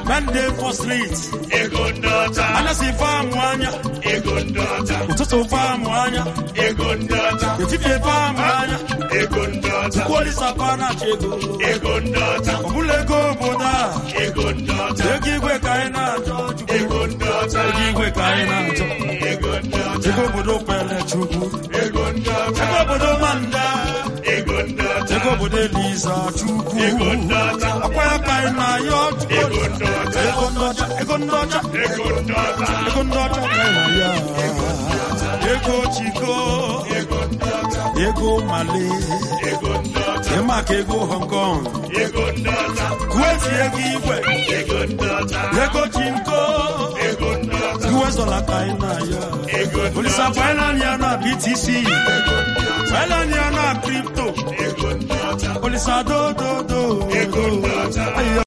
Monday for street. Ego ndọta. Anasi farm wanya. Ego ndọta. Utoto farm wanya. Ego ndọta. Efifie farm wanya. Ego ndọta. Kwoli sapana chego. Ego ndọta. Obulego boda. Ego ndọta. Egigwe kaina joju. Ego ndọta. Egigwe kaina jo. Ego ndọta. Ego bodo pele chugu. Ego ndọta. Ego bodo manda. Ego ndọta. Ego bodo Lisa chugu. Ego ndọta. Akwaya kaina yo. Ego ndọta. Ego ndọta. Ego ndọta. Ego ndọta. Ego ndọta kaina ya. Ego chico. Ego ndọta. Ego Mali. Ego ndọta. Emaka ego Hong Kong. Ego ndọta. Kuwait ego igwe. Ego ndọta. Ego chinko. Ego ndọta. US dollar kaina ya. Ego ndọta. Olisa Thailand ya na BTC. Thailand ya na crypto. Ego ndọta. Olisa do. Ego ndọta.